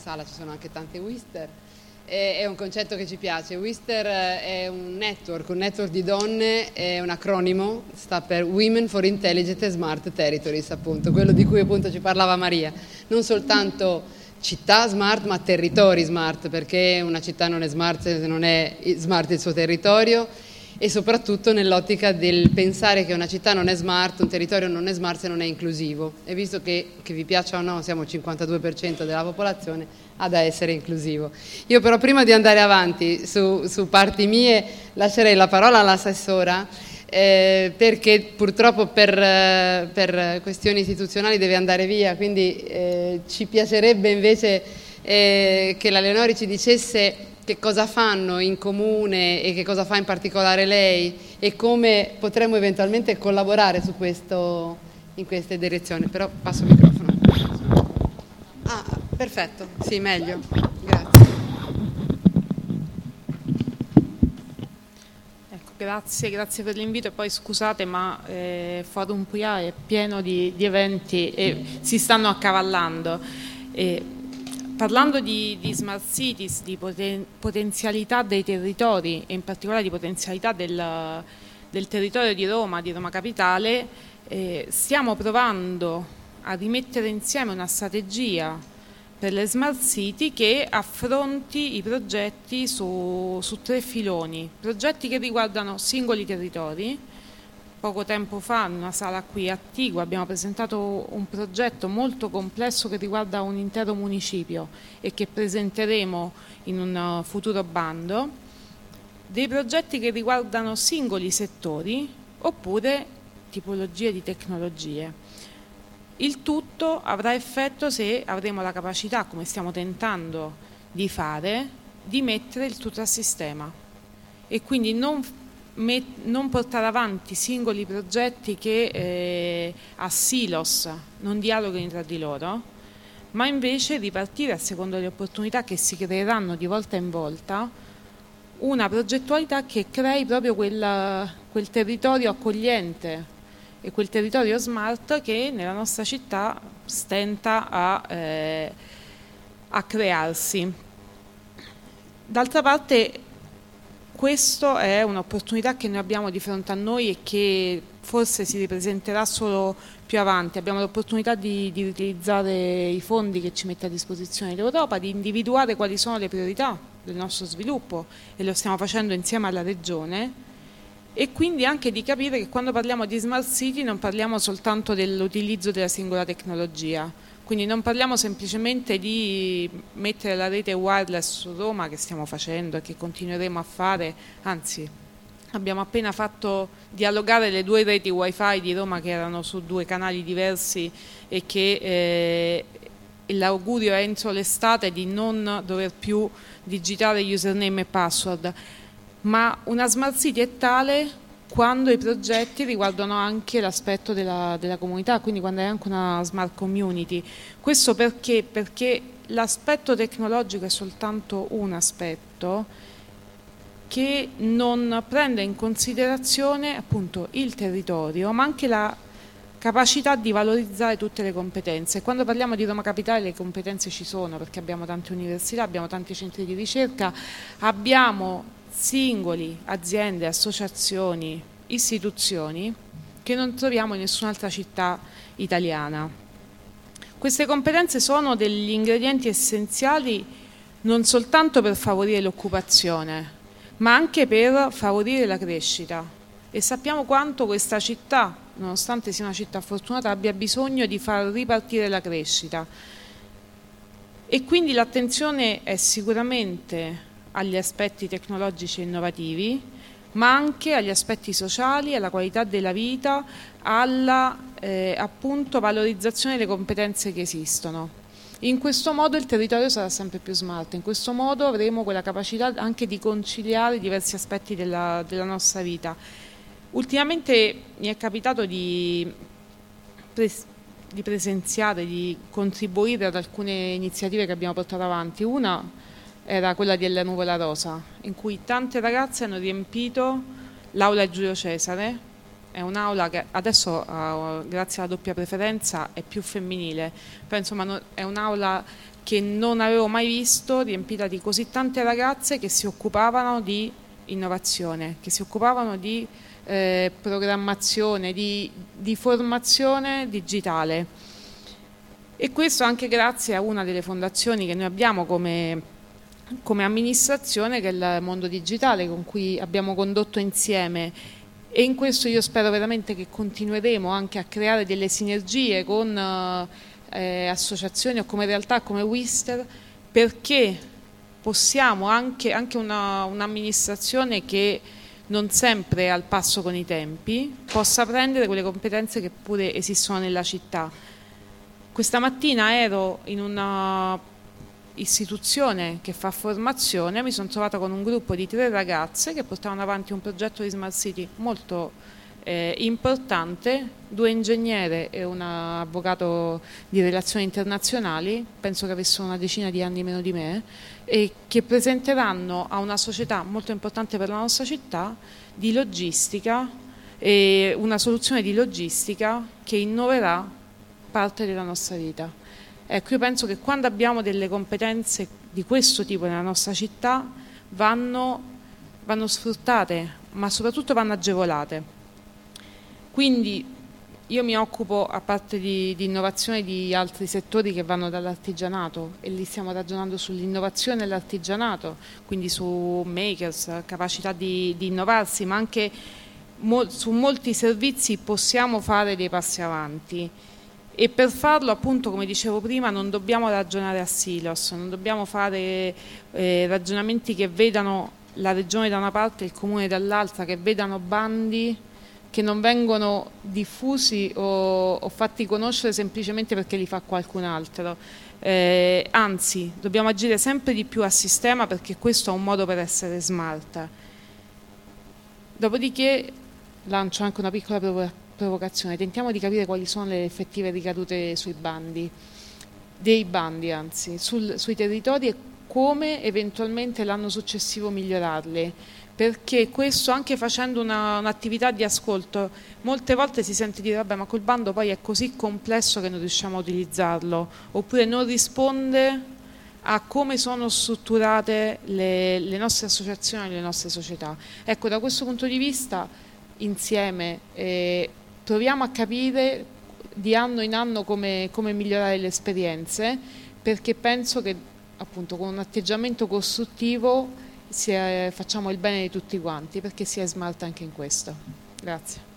sala ci sono anche tante Wister, è un concetto che ci piace. Wister è un network di donne, è un acronimo, sta per Women for Intelligent and Smart Territories, appunto, quello di cui appunto ci parlava Maria, non soltanto città smart ma territori smart, perché una città non è smart se non è smart il suo territorio, e soprattutto nell'ottica del pensare che una città non è smart, un territorio non è smart se non è inclusivo, e visto che vi piaccia o no siamo il 52% della popolazione, ha da essere inclusivo. Io però prima di andare avanti su parti mie lascerei la parola all'assessora, perché purtroppo per questioni istituzionali deve andare via, quindi ci piacerebbe invece che la Leonori ci dicesse che cosa fanno in comune e che cosa fa in particolare lei e come potremmo eventualmente collaborare su questo, in queste direzioni. Però passo il microfono. Ah, perfetto, sì, meglio. Grazie. Grazie per l'invito e poi scusate ma Forum PUIA è pieno di eventi e si stanno accavallando. Parlando di smart cities, di potenzialità dei territori e in particolare di potenzialità del territorio di Roma Capitale, stiamo provando a rimettere insieme una strategia per le smart city che affronti i progetti su 3 filoni, progetti che riguardano singoli territori. Poco tempo fa in una sala qui a Tigua abbiamo presentato un progetto molto complesso che riguarda un intero municipio e che presenteremo in un futuro bando, dei progetti che riguardano singoli settori oppure tipologie di tecnologie. Il tutto avrà effetto se avremo la capacità, come stiamo tentando di fare, di mettere il tutto a sistema e quindi non portare avanti singoli progetti che a silos non dialoghino tra di loro, ma invece ripartire a seconda delle opportunità che si creeranno di volta in volta, una progettualità che crei proprio quel territorio accogliente e quel territorio smart che nella nostra città stenta a crearsi. D'altra parte questa è un'opportunità che noi abbiamo di fronte a noi e che forse si ripresenterà solo più avanti. Abbiamo l'opportunità di utilizzare i fondi che ci mette a disposizione l'Europa, di individuare quali sono le priorità del nostro sviluppo e lo stiamo facendo insieme alla Regione, e quindi anche di capire che quando parliamo di smart city non parliamo soltanto dell'utilizzo della singola tecnologia. Quindi non parliamo semplicemente di mettere la rete wireless su Roma, che stiamo facendo e che continueremo a fare, anzi abbiamo appena fatto dialogare le 2 reti wifi di Roma che erano su 2 canali diversi e che l'augurio è entro l'estate di non dover più digitare username e password. Ma una smart city è tale quando i progetti riguardano anche l'aspetto della comunità, quindi quando è anche una smart community. Questo perché? Perché l'aspetto tecnologico è soltanto un aspetto che non prende in considerazione appunto il territorio, ma anche la capacità di valorizzare tutte le competenze. Quando parliamo di Roma Capitale le competenze ci sono, perché abbiamo tante università, abbiamo tanti centri di ricerca, abbiamo singoli, aziende, associazioni, istituzioni che non troviamo in nessun'altra città italiana. Queste competenze sono degli ingredienti essenziali non soltanto per favorire l'occupazione, ma anche per favorire la crescita. E sappiamo quanto questa città, nonostante sia una città fortunata, abbia bisogno di far ripartire la crescita. E quindi l'attenzione è sicuramente agli aspetti tecnologici e innovativi, ma anche agli aspetti sociali, alla qualità della vita, alla appunto valorizzazione delle competenze che esistono. In questo modo il territorio sarà sempre più smart, in questo modo avremo quella capacità anche di conciliare diversi aspetti della nostra vita. Ultimamente mi è capitato di presenziare, di contribuire ad alcune iniziative che abbiamo portato avanti. Una era quella della Nuvola Rosa, in cui tante ragazze hanno riempito l'aula Giulio Cesare. È un'aula che adesso, grazie alla doppia preferenza, è più femminile, però insomma è un'aula che non avevo mai visto, riempita di così tante ragazze che si occupavano di innovazione, che si occupavano di programmazione, di formazione digitale. E questo anche grazie a una delle fondazioni che noi abbiamo come amministrazione, che è il Mondo Digitale, con cui abbiamo condotto insieme, e in questo io spero veramente che continueremo anche a creare delle sinergie con associazioni o come realtà come Wister, perché possiamo anche un'amministrazione che non sempre è al passo con i tempi, possa prendere quelle competenze che pure esistono nella città. Questa mattina ero in una istituzione che fa formazione, mi sono trovata con un gruppo di 3 ragazze che portavano avanti un progetto di Smart City molto importante, 2 ingegnere e un avvocato di relazioni internazionali, penso che avessero una decina di anni meno di me, e che presenteranno a una società molto importante per la nostra città di logistica, una soluzione di logistica che innoverà parte della nostra vita. Ecco, io penso che quando abbiamo delle competenze di questo tipo nella nostra città vanno sfruttate, ma soprattutto vanno agevolate. Quindi io mi occupo, a parte di innovazione, di altri settori che vanno dall'artigianato, e lì stiamo ragionando sull'innovazione e l'artigianato, quindi su makers, capacità di innovarsi, ma anche su molti servizi possiamo fare dei passi avanti. E per farlo, appunto, come dicevo prima, non dobbiamo ragionare a silos, non dobbiamo fare ragionamenti che vedano la regione da una parte e il comune dall'altra, che vedano bandi che non vengono diffusi o fatti conoscere semplicemente perché li fa qualcun altro. Anzi, dobbiamo agire sempre di più a sistema, perché questo è un modo per essere smart. Dopodiché lancio anche una piccola provocazione: tentiamo di capire quali sono le effettive ricadute sui bandi, sui territori, e come eventualmente l'anno successivo migliorarli, perché questo, anche facendo un'attività di ascolto, molte volte si sente dire vabbè, ma quel bando poi è così complesso che non riusciamo a utilizzarlo, oppure non risponde a come sono strutturate le nostre associazioni, le nostre società. Ecco, da questo punto di vista, insieme proviamo a capire di anno in anno come migliorare le esperienze, perché penso che, appunto, con un atteggiamento costruttivo facciamo il bene di tutti quanti, perché si è smart anche in questo. Grazie.